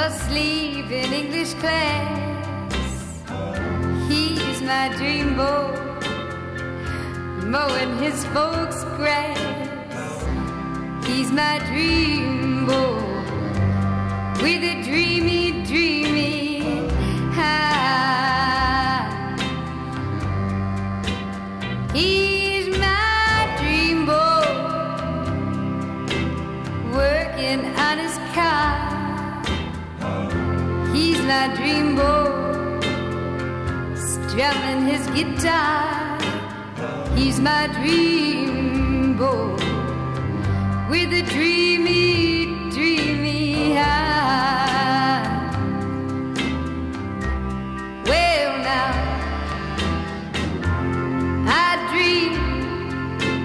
asleep in English class. He's my dream boy, mowing his folks' grass. He's my dream boy with a dreamy, dreamy heart. He's my dream boy, working on his car. He's my dream boy, strumming his guitar. He's my dream boy with a dreamy, dreamy heart.